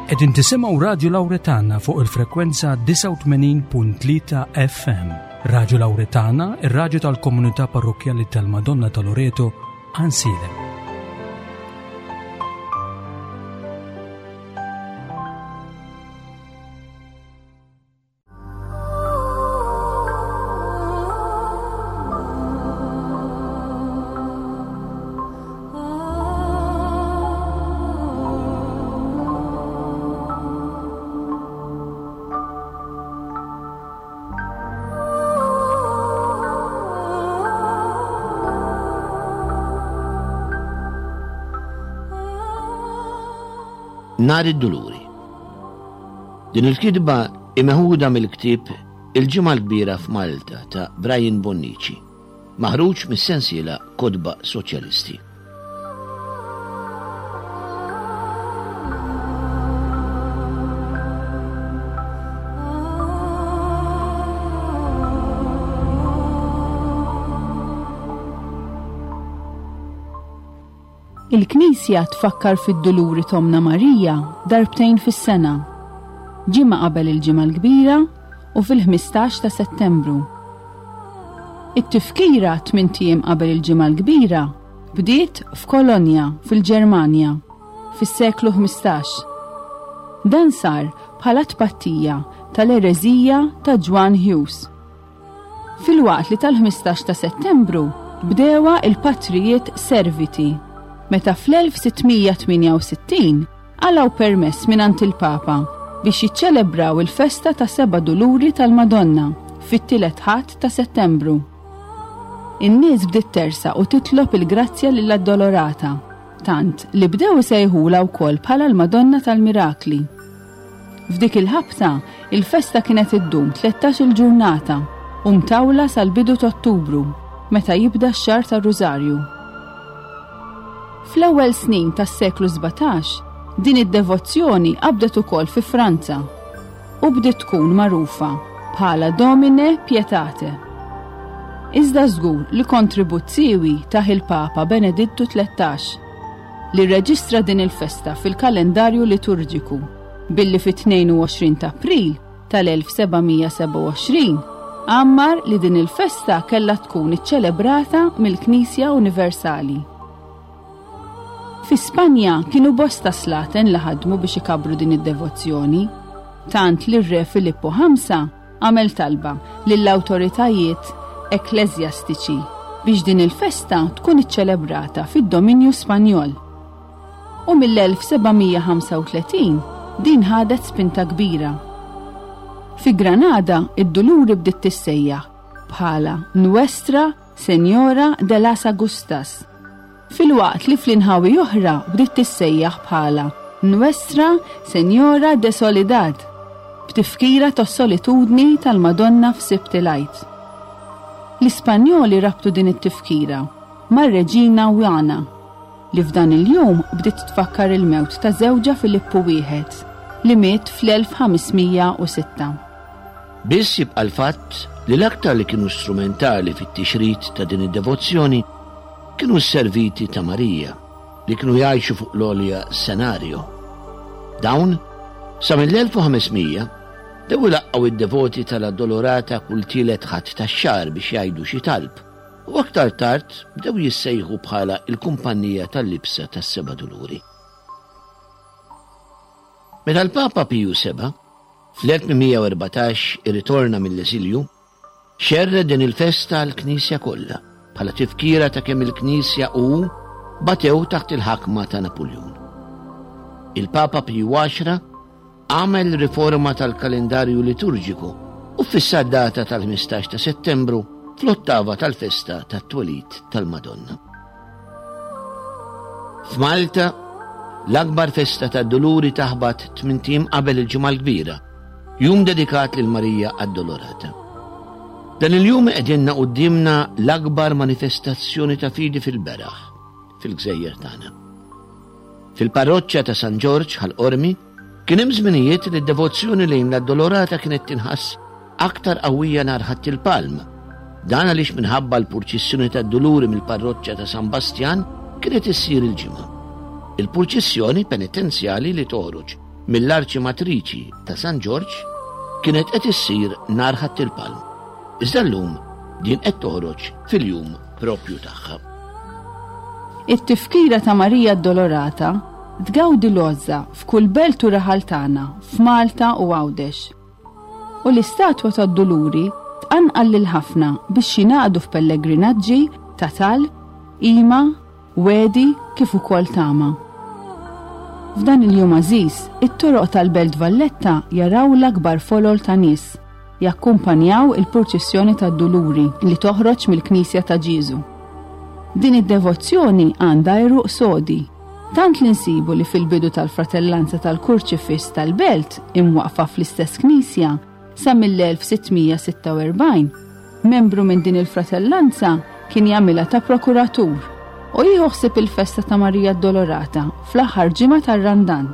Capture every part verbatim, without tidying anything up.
Qegħdin tisimgħu Radio Lawretana fuq il-frekwenza tisa' u tmenin punt tlieta F M. Radio Lawretana, ir-radju tal-Komunità Parrokjali tal-Madonna ta' Loreto, Ansile. Nar id-Duluri. Din il-kidba imeħuda mill-ktieb Il-ġimgħa l-kbira f'Malta ta' Brian Bonnici, maħruġ mis-sensiela Kodba Soċjalisti. Il-Knisja tfakkar fid-Duluri Tomna Marija darbtejn fis-sena, ġimgħa qabel il-ġimgħa l-kbira u fil-ħmistax ta' Settembru. It-tifkira tmien tiem qabel il-ġimgħa l-kbira bdiet f'Kolonja fil-Ġermanja fis-seklu ħmistax. Dan sar bħala tpattija tal-ereżija ta' Juan Hus. Fil-waqt li tal-ħmistax ta' Settembru bdewa il-patrijiet serviti, meta fl-elf sittmija tminja u sittin għalaw permess minant il-Papa biex jiċċelebraw il-festa ta' Seba' Duluri tal-Madonna fit-tielet ħadd ta' Settembru. In-nies bdiet tersa u titlob il-grazzja lill-Addolorata, tant li bdew isejħula wkoll bħala l-Madonna tal-Mirakli. F'dik il-ħabta il-festa kienet iddum tlettax-il ġurnata u mtawla sal-bidu ta' Ottubru, meta jibda x-xahar tar-Rużarju. Fl-ewwel snin tas-seklu sebgħtax, din id-devozzjoni qabdet ukoll fi Franza u bdiet tkun magħrufa bħala Domine Pietate. Iżda żgur li kontribut siewi taħ il-Papa Benedittu tlettax li rreġistra din il-festa fil-kalendarju liturġiku billi fit-tnejn u għoxrin ta' April tal-elf sebgħamija seba' u għoxrin għammar li din il-festa kellha tkun iċċelebrata mill-Knisja Universali. Fi Spanja kienu bosta slaten li ħadmu biex ikabru din id-devozzjoni, tant li r-re Filippo ħamsa għamel talba lill-awtoritajiet ekleżjastiċi biex din il-festa tkun iċċelebrata fid-dominju Spanjol. U mill-elf sebgħamija ħamsa u tletin din ħadet spinta kbira. Fi Granada id-Duluri bdiet tissejjaħ bħala Nuestra Senjora de las Agustas. Fil-waqt li fl-inħawi oħra bdiet tissejjaħ bħala Nuestra Senjora de Soledad, b'tifkira tas-solitudni tal-Madonna f'Sibtilajt. L-Ispanjoli rabtu din it-tifkira mar-Reġina Juana, li f'dan il-jum bdiet tfakkar il-mewt ta' żewġa Filippu wieħed li miet fl-elf ħamsmija u sitta. Biss jibqa' l-fatt li l-aktar li kienu strumentali fit-tixrid ta' din id-devozzjoni kienu s-serviti ta' Marija li kienu jgħixu fuq l-olja Senario. Dawn, sa mill-elf u ħamsmija, dew laqqaw id-devoti tal-Addolorata kull tielet ħadd tax-xahar biex jgħidu xi talb, u aktar tard bdew jissejħu bħala il-kumpanija tal-libsa tas-Seba' Duluri. Meta l-Papa Piju seba' fl-elf u erbatax irritorna mill-eżilju, xerred din il-festa għall-Knisja kollha bħala tifkira ta' kemm il-Knisja u batew taħt il-ħakma ta' Napoljon. Il-Papa Piju għaxra għamel riforma tal-kalendarju liturġiku u fissa d-data tal-ħmistax ta' Settembru fl-ottava tal-festa tat-twelid tal-Madonna. F'Malta, l-akbar festa tad-Duluri taħbat tmien tim qabel il-ġimgħa l-kbira, jum dedikat lil Marija Addolorata. Dan il-jum qegħdinna qudiemna l-akbar manifestazzjoni ta' fidi fil-beraħ fil-Gżejjer tagħna. Fil-parroċċja ta' San Ġorġ ħal-Qormi kien hemm żminijiet li d-devozzjoni lejn l-Addolorata kienet tinħass aktar qawwija nhar Ħadd il-Palm. Dan għaliex minħabba l-purċissjoni tad-Duluri mill-parroċċja ta' San Bastjan kienet issir il-ġimgħa. Il-purċissjoni penitenzjali li toħroġ mill-Arċimatriċi ta' San Ġorġ kienet qed issir nhar Ħadd il-Palm. Iżda llum din qed toħroġ fil-jum proprju tagħha. It-tifkira ta' Marija Addolorata tgawdi l-għoża f'kull belt u raħal tagħna f'Malta u Għawdex. U l-istatwa tad-Duluri tqanqal lil ħafna biex jingħaqdu f'pellegrinaġġi ta' tal, ima, wedi kif ukoll tama. F'dan il-jum għażiż, it-toroq tal-Belt Valletta jaraw l-akbar folol ta' nies jakkumpanjaw il-proċessjoni tad-Duluri li toħroġ mill-Knisja ta' Ġiesu. Din id-devozzjoni għandha għeruq sodi, tant li nsibu li fil-bidu tal-fratellanza tal-Kurċifiss tal-Belt imwaqfa fl-istess Knisja sa mill-elf sittmija sitta u erbgħin, membru minn din il-fratellanza kien jagħmilha ta' prokuratur u jieħoħsib il-festa ta' Marija Addolorata fl-aħħar ġimgħa tar-Randan.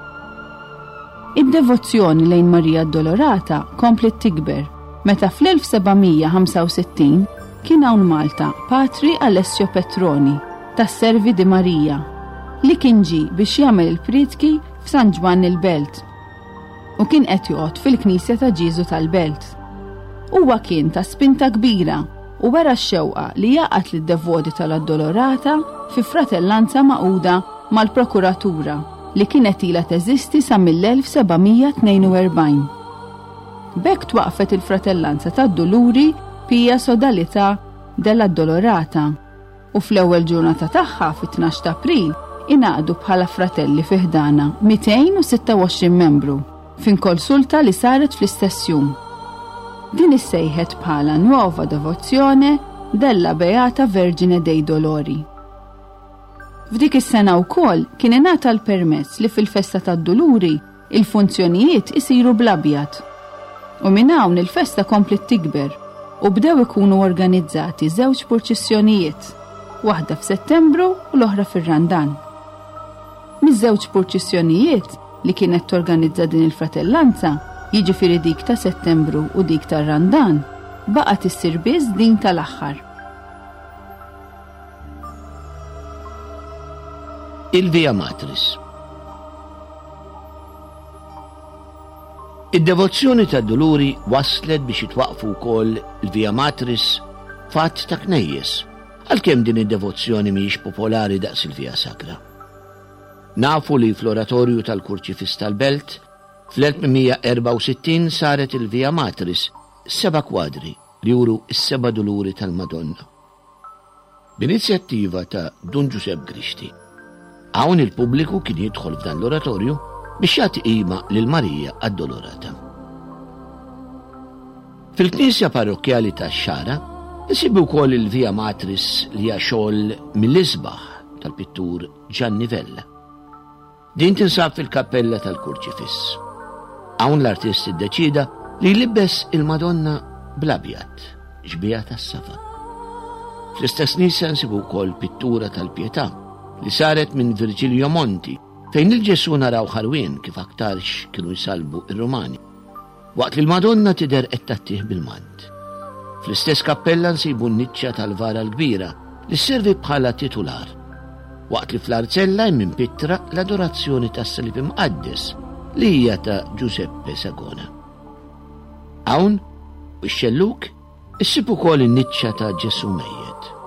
Id-devozzjoni lejn Marija Addolorata komplet tikber meta fl-elf sebgħmija ħamsa u sittin kien hawn Malta Patri Alessio Petroni tas-Servi di Marija li kien ġie biex jagħmel il-pritki f'San Ġwan il-Belt u kien qed joqgħod fil-Knisja ta' Ġiesu tal-Belt. Huwa kien ta' spinta kbira u wara x-xewqa li jaqgħet lid-devoti tal-Addolorata fi fratellanza maquda mal-Prokuratura li kienet ilha teżisti sa mill-elf sebgħmija tnejn u erbgħin. B'hekk twaqfet il-fratellanza tad-Duluri Pia Sodalità dell-Addolorata u fl-ewwel ġurnata tagħha fit-tnax ta' April ingħaqdu bħala fratelli fi ħdana mitejn u sitta u għoxrin membru f'inkonsulta li saret fl-istess jum. Din issejħet bħala Nuova Devozzjoni della Beata Vergine dei Dolori. F'dik is-sena wkoll kien ingħata l-permezz li fil-festa tad-Duluri il-funzjonijiet isiru bl-abjad. U minn hawn il-festa komplet tikber u bdew ikunu organizzati żewġ purċissjonijiet, waħda f'Settembru u l-oħra fir-Randan. Miż-żewġ purċissjonijiet li kienet torganizza din il-fratellanza, jiġifieri dik ta' Settembru u dik tar-Randan, baqgħet issir biss din tal-aħħar. Il-Via Matris. Id-devozzjoni ta' Duluri waslet biex jitwaqfu wkoll il-Via Matris fatt ta' knejjes, għalkemm din id-devozzjoni mhijiex popolari daqs il-Via Sacra. Nafu li fl-oratorju tal-Kurċifiss tal-Belt fl-elf mija erba' u sittin saret il-Via Matris seba' kwadri li juru s-seba' Duluri tal-Madonna. B'inizjattiva ta' Dun Giuseppe Grixti. Hawn il-pubbliku kien jidħol f'dan l-oratorju biex jagħti qima lil Marija Addolorata. Fil-Knisja Parrokjali tax-Xara insibu wkoll il-Via Matris li hija xogħol mill-isbaħ tal-pittur Gianni Vella. Din tinsab fil-kappella tal-Kurċifiss. Hawn l-artist iddeċida li jlibbes il-Madonna bl-abjad, ġbija tas-safa. Fl-istess nisa nsibu wkoll pittura tal-Pjetà li saret minn Virgilio Monti, fejn il-Ġesu naraw ħarwien kif aktarx kienu jsalbu ir-Rumani, waqt li l-Madonna tidher qed tattih bil-mant. Fl-istess kappella nsibu n-niċċa tal-Vara l-Kbira li sservi bħala titular, waqt li fl-Arzella hemm Pitra l-adorazzjoni tas-Salib Imqaddes li hija ta' Giuseppe Sagona. Hawn u x-xelluk issib ukoll in-niċċa ta' Ġesu Mejjed.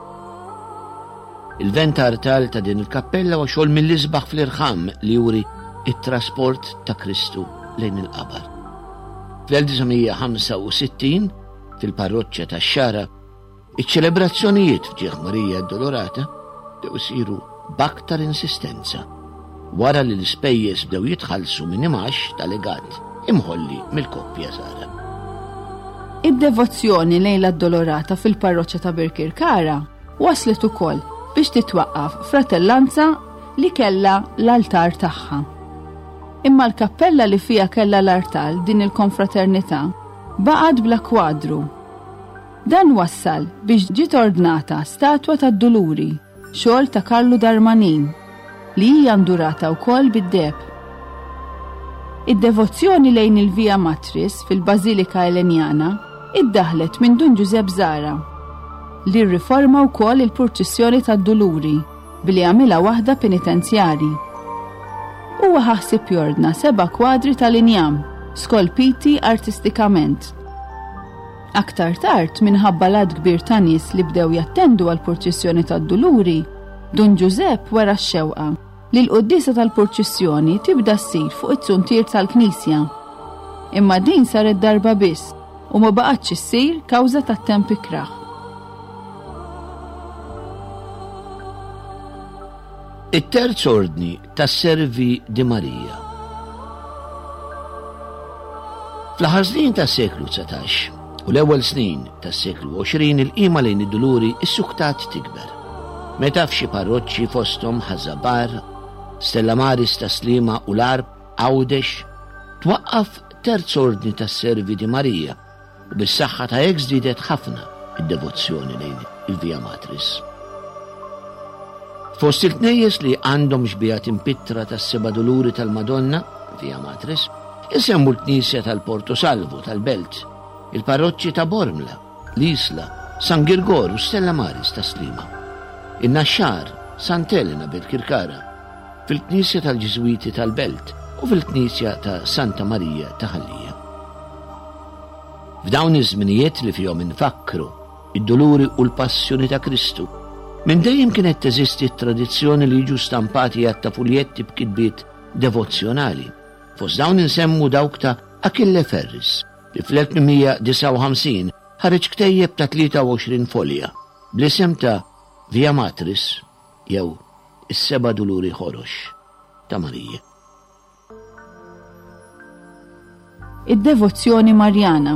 Il-vent artal ta' din il-kappella huwa xogħol mill-isbaħ fl-irħam li juri it-trasport ta' Kristu lejn il-qabar. fl-elf ħamsa u sittin fil-parroċċja tax-Xara, iċ-ċelebrazzjonijiet f'ġieħ Marija Addolorata dew isiru b'aktar insistenza wara li l-ispejjeż bdew jitħallsu minn imax ta' legat imħolli mill-koppja Sara. Id-devozzjoni lejn l-Addolorata fil-parroċċja ta' Birkirkara waslet ukoll biex titwaqqaf fratellanza li kella l-altar tagħha. Imma l-kappella li fija kella l-altar din il-konfraternità baqgħet bla kwadru. Dan wassal biex ġiet ordnata statwa tad-Duluri, xogħol ta' Karlu Darmanin, li hija ndurata wkoll bid-deb. Id-devozzjoni lejn il-Via Matris fil-Bażilika Elenjana iddaħlet minn Dun Giuseppe Zara li rriforma wkoll il-purċissjoni tad-Duluri billi għamilha waħda penitenzjari. U huwa ħassib jordna seba' kwadri tal-injam, skolpiti artistikament. Aktar tard minħabba l-għad kbir ta' nies li bdew jattendu għall-purċissjoni tad-Duluri, Dun Giuseppe wara x-xewqa li l-qoddisa tal-purċissjoni tibda ssir fuq it-tsuntir tal-Knisja. Imma din saret darba biss u ma baqgħetx issir kawża tat-temp ikraħ. it-terz ordni tas-Servi di Marija. Fl-aħħar snin tas-seklu tsatax u l-ewwel snin tas-seklu għoxrin il-qima lejn id-Duluri issuktat tikber. Meta f'xi parroċċi fosthom Ħażabar, Stella Maris ta' Slima u l-Arb, Għawdex, twaqqaf terz ordni tas-Servi di Marija u bis-saħħa ta' hekk żdiedet ħafna id-devozzjoni lejn il-Via Matris. Fost il-tnejjes li għandhom xbijat impittra tas-seba' Duluri tal-Madonna, Via Matris, isemmu l-Knisja tal-Porto Salvo tal-Belt, il-parroċċi ta' Bormla, l-Isla, San Girgor u Stella Maris ta' Slima, in-Naxxar, Sant'Elena bil-Kirkara, fil-Knisja tal-Ġiżwiti tal-Belt u fil-Knisja ta' Santa Marija ta' Ħallija. F'dawn iż-żminijiet li fihom infakru id-Duluri u l-Passjoni ta' Kristu, minn dejjem kienet teżisti t-tradizzjoni li jiġu stampati għatta fuljetti b'kitbiet devozzjonali. Fost dawn insemmu dawk ta' Achille Ferris li fl-elfmija ħareġ ktejjeb ta' tlieta u għoxrin folja bl-isem ta' Via Matris jew is-seba' Duluri ħorox ta' Marija. Id-devozzjoni Marjana.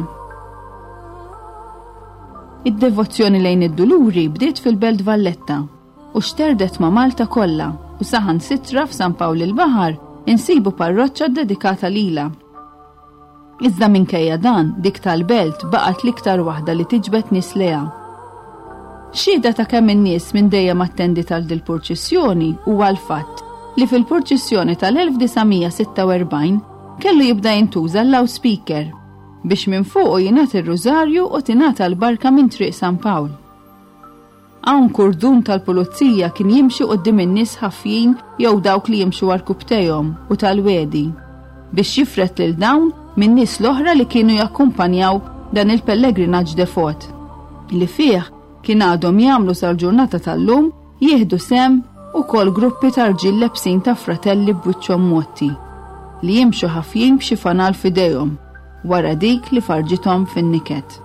Id-devozzjoni lejn id-Duluri bdiet fil-Belt Valletta u xterdet ma' Malta kollha u saħan sitra f'San Pawl il-Baħar insibu parroċċa dedikata lila. Iżda minkejja dan dik tal-Belt baqgħet l-iktar waħda li tiġbed nies leha. Xhieda ta' kemm in-nies minn dejjem attendi tal-dil-purċissjoni huwa l-fatt li fil-purċissjoni tal-elf disgħomija sitta u erbgħin kellu jibda jintuża l-loudspeaker biex minn fuqu jingħata ir-rużarju u tingħata l-barka minn triq San Pawl. Hawn kurdun tal-pulizija kien jimxi quddiem in-nies ħafjin jew dawk li jimxu warkubtejhom u tal-wedi biex jifret lil dawn minn nies l-oħra li kienu jakkumpanjaw dan il-pellegrinaġġ defot li fih kien għadhom jagħmlu sal-ġurnata tal-lum jieħdu sem ukoll gruppi ta' rġiel lebsin ta' fratelli b'wiċċhom motti li jimxu ħafjin b'xi fanal f'idejhom wara dik li farġithom fin-niket.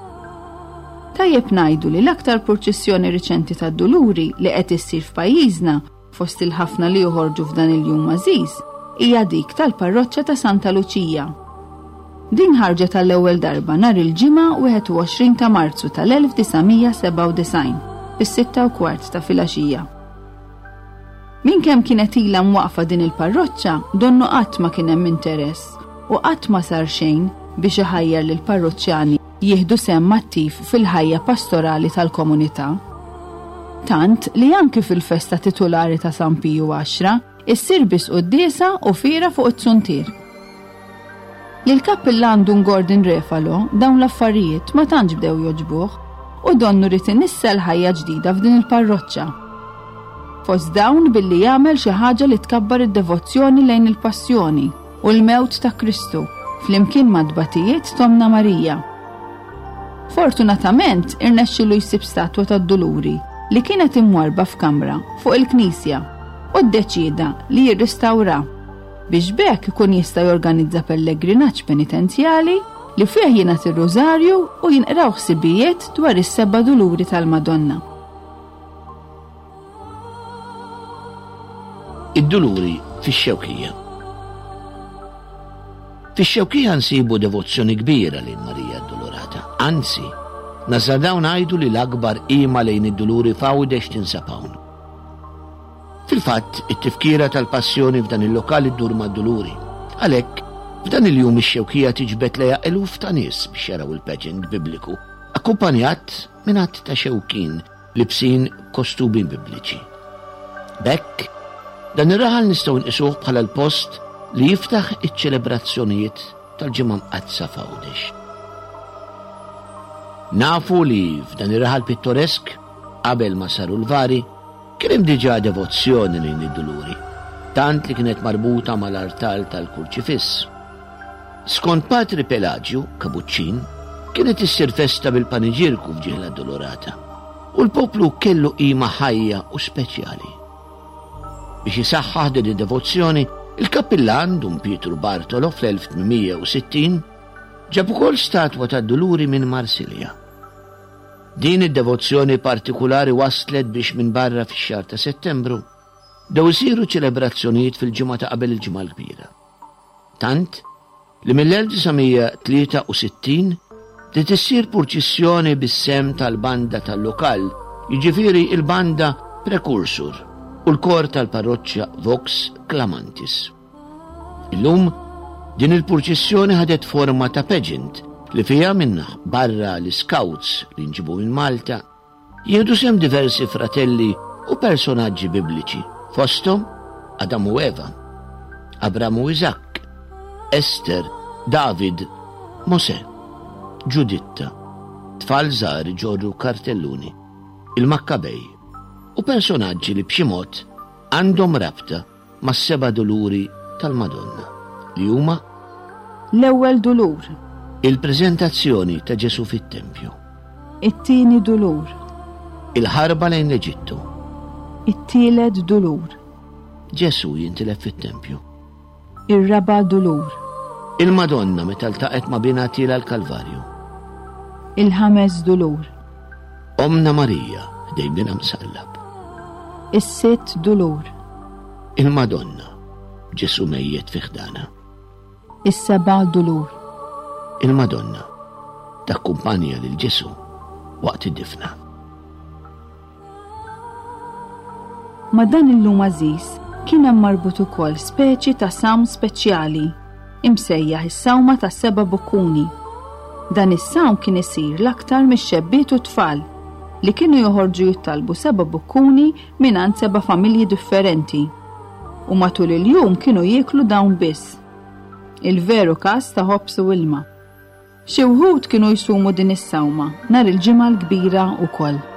Tajjeb ngħidu li l-aktar purċissjoni riċenti tad-Duluri li qed issir f'pajjiżna fost il-ħafna li joħorġu f'dan il-jum għażiż hija dik tal-parroċċa ta' Santa Luċija. Din ħarġet tal-ewwel darba nhar il-ġimgħa wieħed u għoxrin ta' Marzu tal-elf disgħomija seba' u disgħin fis-sitta u kwart ta' filgħaxija. Minkemm kienet ilha mwaqfa din il-parroċċa, donnu qatt ma kien hemm interess u qatt ma sar xejn biex iħajjar lil parroċċjani jieħdu semm attiv fil-ħajja pastorali tal-komunità. Tant li anki fil-festa titolari ta' San Piju għaxra issir biss qudiesa u fira fuq it-tsuntir. Lil-kappillan Dun Gordon Refalo dawn l-affarijiet ma tantx bdew joġbuh u donnu rid inissa l-ħajja ġdida f'din il-parroċċa. Fost dawn billi jagħmel xi ħaġa li tkabbar id-devozzjoni lejn il-passjoni u l-mewt ta' Kristu flimkien ma' tbatijiet Tomna Marija. Fortunatament irnexxielu jsib statwa tad-Duluri li kienet imwarba f'kamra fuq il-Knisja u ddeċieda li jirristawra biex bekk ikun jista' jorganizza pellegrinaġġ penitenzjali li fih jingħati ir-rużarju u jinqraw ħsibijiet dwar is-seba' Duluri tal-Madonna. Id-Duluri fix-Xewkija. Fix-Xewkija nsibu devozzjoni kbira lejn Marija d-Dolorata. Anzi, nasadaw ngħidu li l-akbar qima lejn id-Duluri f'Għawdex tinsab hawn. Fil-fatt, it-tifkira tal-passjoni f'dan il-lokal iddur mad-Duluri. Għalhekk, f'dan il-jum ix-Xewkija tiġbed lejha eluf ta' nies biex jaraw il-paġent bibliku, akkumpanjat minn att ta' xewkien libsin kostumi bibliċi. Bekk, dan ir-raħal nistgħu nqisuh bħala l-post li jiftaħ iċ-ċelebrazzjonijiet tal-ġimgħa mqazza f'Għawdex. Nafu li f'dan ir-raħal pittoresk qabel ma saru l-vari kien hemm diġà devozzjoni lejn id-Duluri. tant li kienet marbuta mal-artal tal-Kurċifiss. Skont Patri Pelagio, Kabuċċin, kienet issir festa bil-paniġirku f'Ġiħla Addolorata u l-poplu kellu qima ħajja u speċjali. Biex jisaħħaħ din id-devozzjoni, il-kappillan Dun Pietru Bartolo fl-elf tminmija u sittin ġab ukoll statwa ta' Doluri minn Marsilja. Din id-devozzjoni partikulari waslet biex minn barra fix-xahar ta' Settembru dew isiru ċelebrazzjonijiet fil-ġimgħa ta' qabel il-Ġimgħa l-Kbira. Tant li mill-elf tisgħomija tlieta u sittin trid issir purċissjoni bis-sem tal-banda tal-lokal, jiġifieri il-banda Prekursur u l-kor tal-parroċċja Vox Clamantis. Illum din il-purċissjoni ħadet forma ta' pageant li fija minna barra l-scouts li nġibu minn Malta jieħdu sem diversi fratelli u personaġġi bibliċi, fosthom Adam u Eva, Abram u Isakk, Ester, David, Mosè, Ġuditta, tfal żgħar ġorru kartelluni, il-Makkabej u personaġġi li b'xi mod għandhom rabta mas-seba' duluri tal-Madonna li huma l-ewwel dulur, il-preżentazzjoni ta' Ġesu fit-Tempju, it-tieni dulur, il-ħarba lejn l-Eġittu, it-tielet dulur, Ġesu jintilef fit-Tempju, ir-raba' dulur, il-Madonna meta ltaqet ma' binatila l-Kalvarju, il-ħames dulur, Omna Marija dejbina msallab, is-sitt dulur, il-Madonna Ġesu mejjed fi ħdana, is-seba' dulur, il-Madonna takkumpanja lil Ġesu waqt id-difna. Ma dan illum għażiż kien hemm marbut ukoll speċi ta' sawm speċjali imsejjaħ is-sawma ta' seba' bukkuni. Dan is-sawm kien isir l-aktar mix-xebbiet u tfal li kienu joħorġu jittalbu seba' bukkuni mingħand seba' familji differenti u matul il-jum kienu jieklu dawn biss. Il-veru każ ta' ħobs u ilma. Xi wħud kienu jsumu din is-sawma nhar il-ġimgħa l-kbira wkoll.